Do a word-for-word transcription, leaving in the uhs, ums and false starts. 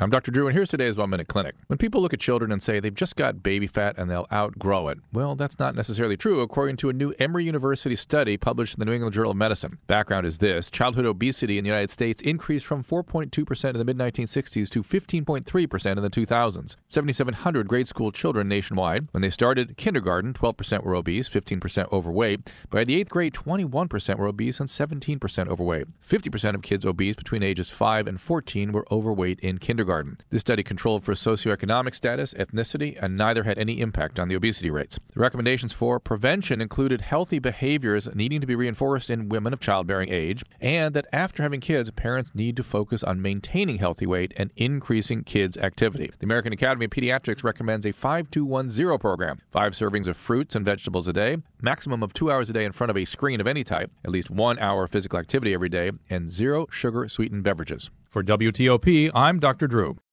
I'm Doctor Drew, and here's today's One Minute Clinic. When people look at children and say they've just got baby fat and they'll outgrow it, well, that's not necessarily true, according to a new Emory University study published in the New England Journal of Medicine. Background is this. Childhood obesity in the United States increased from four point two percent in the mid nineteen sixties to fifteen point three percent in the two thousands. seven thousand seven hundred grade school children nationwide. When they started kindergarten, twelve percent were obese, fifteen percent overweight. By the eighth grade, twenty-one percent were obese and seventeen percent overweight. fifty percent of kids obese between ages five and fourteen were overweight in kindergarten. This study controlled for socioeconomic status, ethnicity, and neither had any impact on the obesity rates. The recommendations for prevention included healthy behaviors needing to be reinforced in women of childbearing age, and that after having kids, parents need to focus on maintaining healthy weight and increasing kids' activity. The American Academy of Pediatrics recommends a five two one zero program. Five servings of fruits and vegetables a day, maximum of two hours a day in front of a screen of any type, at least one hour of physical activity every day, and zero sugar-sweetened beverages. For W T O P, I'm Doctor Drew.